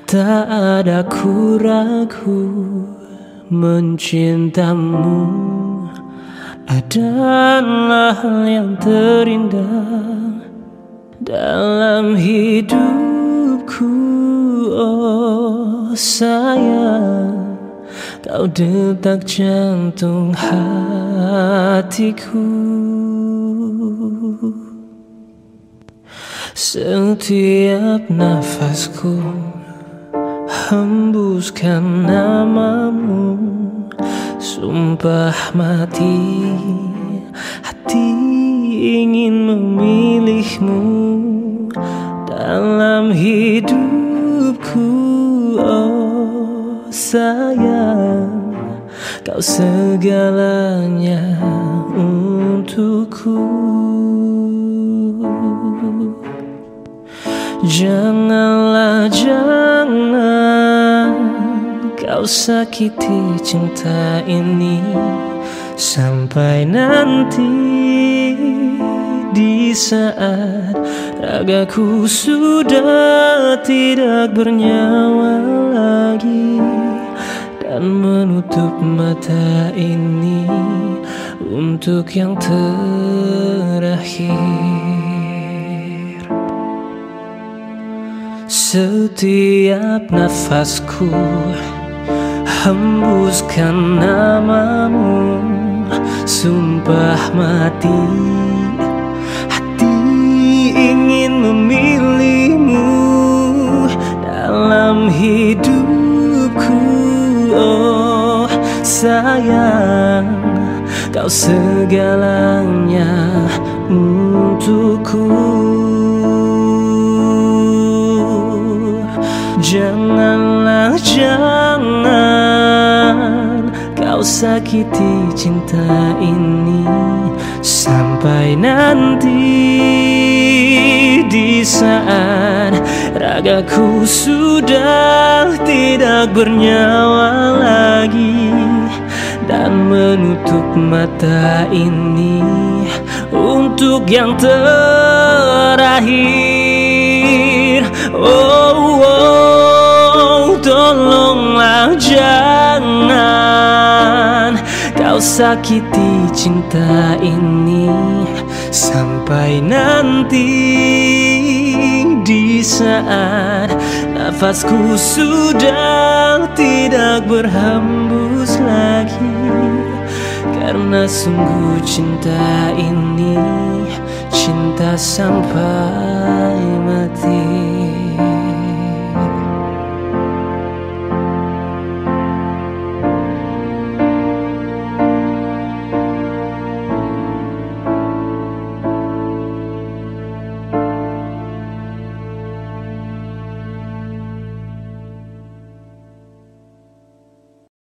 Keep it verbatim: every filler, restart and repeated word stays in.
Tak ada ku ragu mencintamu adalah hal yang terindah dalam hidupku. Oh sayang, kau detak jantung hatiku. Setiap nafasku hembuskan namamu, sumpah mati hati ingin memilihmu dalam hidupku. Oh sayang, kau segalanya untukku. Janganlah, jangan kau sakiti cinta ini sampai nanti di saat ragaku sudah tidak bernyawa lagi, dan menutup mata ini untuk yang terakhir. Setiap nafasku hembuskan namamu, sumpah mati hati ingin memilihmu dalam hidupku. Oh sayang, kau segalanya untukku. Janganlah, jangan kau sakiti cinta ini sampai nanti di saat ragaku sudah tidak bernyawa lagi, dan menutup mata ini untuk yang terakhir. Oh, oh, tolonglah jangan kau sakiti cinta ini sampai nanti di saat nafasku sudah tidak berhembus lagi, karena sungguh cinta ini cinta sampai mati.